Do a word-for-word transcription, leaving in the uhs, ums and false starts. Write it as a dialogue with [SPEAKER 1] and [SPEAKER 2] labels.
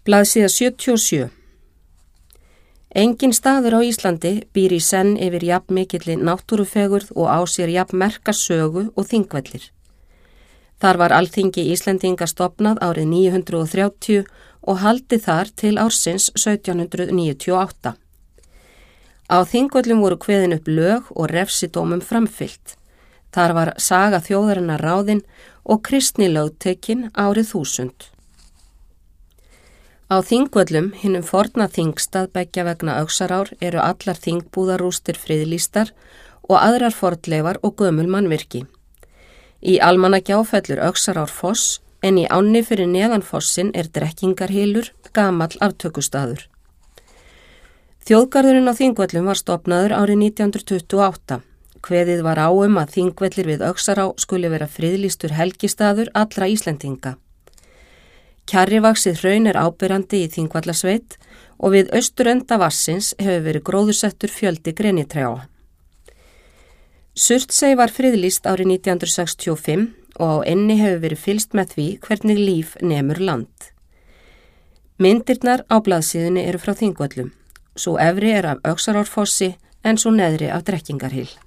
[SPEAKER 1] Blaðsíða sjötíu og sjö. Enginn staður á Íslandi býr í senn yfir jafn mikilli náttúrufegurð og á sér jafn merka sögu og Þingvellir. Þar var Alþingi Íslendinga stofnað árið níu hundruð þrjátíu og haldið þar til ársins sautján hundruð níutíu og átta. Á Þingvöllum voru kveðin upp lög og refsidómum framfylgt. Þar var saga þjóðarinnar ráðin og kristni lögtekin árið þúsund. Á Þingvöllum, hinum forna þingstað beggja vegna Öxarár, eru allar þingbúðarústir friðlýstar og aðrar fornleifar og gömul mannvirki. Í Almannagjá fellur Öxarárfoss en í ánni fyrir neðan fossin er Drekkingarhylur, gamall aftökustaður. Þjóðgarðurinn á Þingvöllum var stofnaður árið nítján hundruð tuttugu og átta. Kveðið var á um að Þingvellir við Öxará skuli vera friðlýstur helgistaður allra Íslendinga. Kjarrivaxið hraun er áberandi í Þingvallasveit og við austurenda vassins hefur verið gróðursettur fjöldi grenitrjáa. Surtsey var friðlýst árið nítján hundruð sextíu og fimm og á enni hefur verið fylgst með því hvernig líf nemur land. Myndirnar á blaðsíðunni eru frá Þingvöllum. Sú efri er af Öxarárfossi en sú neðri af Drekkingarhyl.